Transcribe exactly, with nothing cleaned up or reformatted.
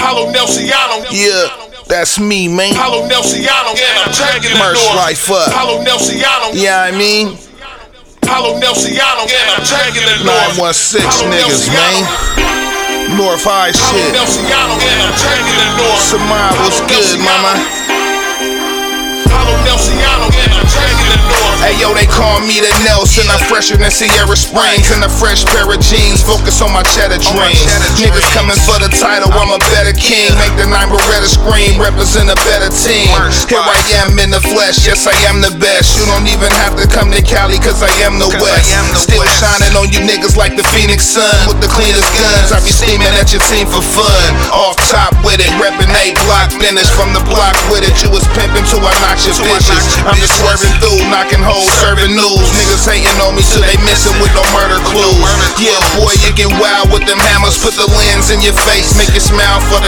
Paulo Nelsiano. Yeah, that's me, man. Paulo Nelsiano, and I'm taking the Merch north. life up. Paulo Nelsiano. Yeah, I mean, Paulo Nelsiano, and I'm taking the north. nine one six Paulo niggas, Nelsiano. man. North High Paulo shit. Nelsiano, and I'm taking the north. Samar, what's Paulo good, Nelsiano. mama? Paulo Nelsiano, and I'm taking the north. Hey yo, they call me the Nelson. I'm fresher than Sierra Springs. In a fresh pair of jeans, focus on my cheddar dreams. Niggas coming for the title, I'm a better king. Make the nine Beretta scream, represent a better team. Here I am in the flesh, yes I am the best. You don't even have to come to Cali, cause I am the West. Still shining on you niggas like the Phoenix Sun. With the cleanest guns, I be steaming at your team for fun. Off top with it, reppin' eight block finish. From the block with it, you was pimping till I knocked your bitches. I'm just swerving through, knocking holes, serving news. Niggas hating on me till they missing with no murder clues. Yeah, boy, you get wild with them hammers. Put the lens in your face, make you smile for the